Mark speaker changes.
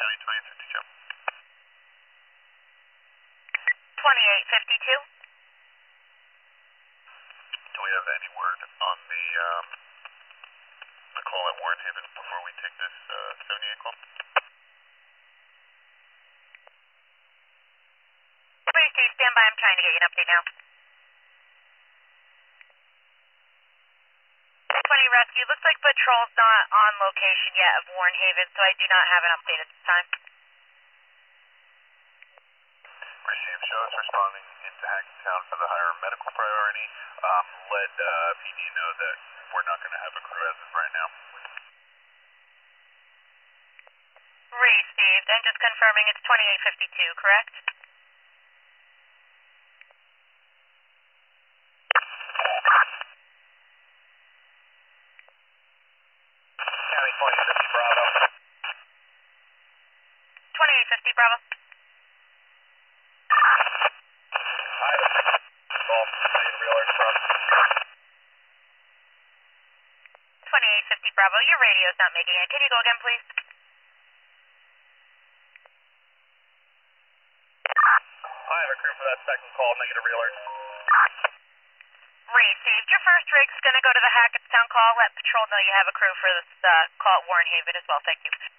Speaker 1: County 2852.
Speaker 2: 2852.
Speaker 1: Do we have any word on the call at Warren Haven before we take this 78 call?
Speaker 2: Please do stand by. I'm trying to get you an update now. 20 Rescue. Looks like patrol's not on location yet of Warren Haven, so I do not have an update at this time.
Speaker 1: Received. Show us responding into Hackettstown for the higher medical priority. Let PD know that we're not going to have a crew as of right now.
Speaker 2: Received. And just confirming it's 2852, correct?
Speaker 1: County 2050 Bravo.
Speaker 2: 2850 Bravo.
Speaker 1: I have a call from real alert from
Speaker 2: 2850 Bravo. Your radio's not making it. Can you go again, please?
Speaker 1: I have a crew for that second call, negative real alert.
Speaker 2: Received. Your first rig's going to go to the Hackettstown call. Let patrol know you have a crew for this call at Warren Haven as well. Thank you.